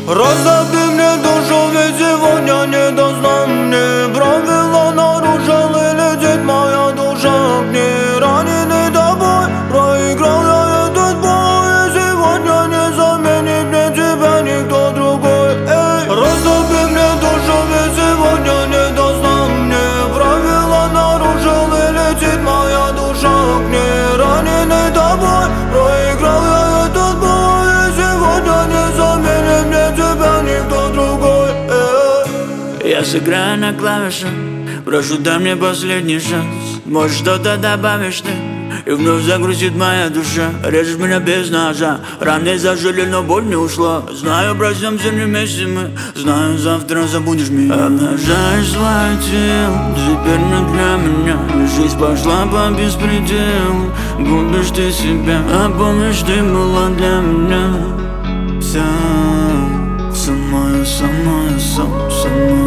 Разбуди мне душу, ведь сегодня не дознам мне. Правила нарушил и летит моя душа к ней. Раненый тобой, проиграл я этот бой. И сегодня не заменит мне тебя никто другой. Разбуди мне душу, ведь сегодня не дознам мне. Правила нарушил и летит моя душа к ней. Раненый тобой, проиграл я этот бой. И сегодня не заменит мне тебя никто другой. Я сыграю на клавишах, прошу, дай мне последний шанс. Может, что-то добавишь ты, и вновь загрузит моя душа. Режешь меня без ножа, раны зажили, но боль не ушла. Знаю, проснемся не вместе мы, знаю, завтра забудешь меня. Обнажаешь свое тело, теперь не для меня. Жизнь пошла по беспределу, губишь ты себя, а помнишь, ты была для меня. Вся, со мною, со мною, со мной.